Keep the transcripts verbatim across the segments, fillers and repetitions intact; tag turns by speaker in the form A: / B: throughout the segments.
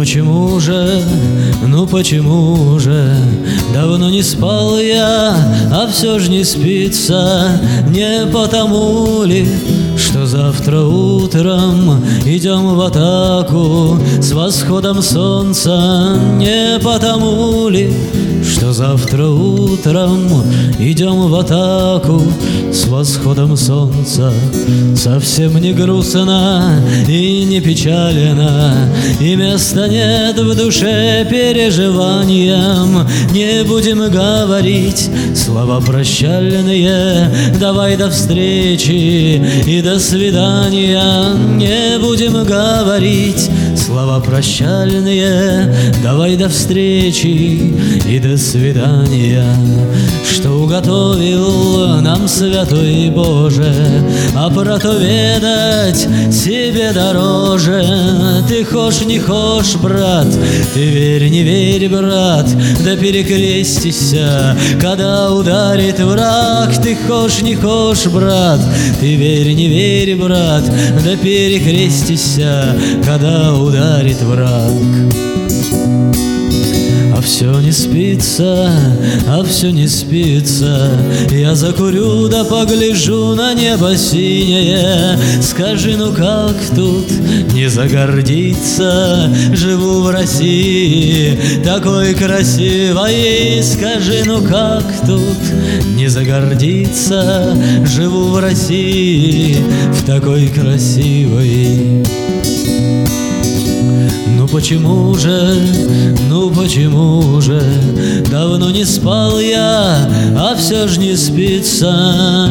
A: почему же, ну почему же давно не спал я, а все ж не спится? Не потому ли, что завтра утром идем в атаку с восходом солнца? Не потому ли, что завтра утром идем в атаку с восходом солнца? Совсем не грустно и не печально, и места нет в душе переживаниям. Не будем говорить слова прощальные, давай до встречи и до свидания. Не будем говорить слова прощальные, давай до встречи и до свидания. Что уготовил нам Святой Боже, а про то ведать себе дороже. Ты хошь не хошь, брат, ты верь не верь, брат, да перекрестися, когда ударит враг. Ты хошь не хошь, брат, ты верь не верь, брат, да перекрестися, когда ударит враг. А все не спится, а все не спится. Я закурю да погляжу на небо синее. Скажи, ну как тут не загордиться? Живу в России такой красивой. Скажи, ну как тут не загордиться? Живу в России в такой красивой. Ну почему же, ну почему же давно не спал я, а все ж не спится?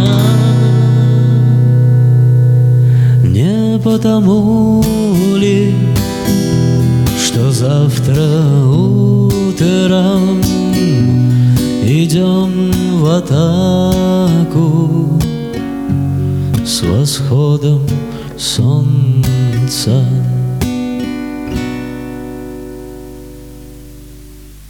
A: Не потому ли, что завтра утром идем в атаку с восходом солнца?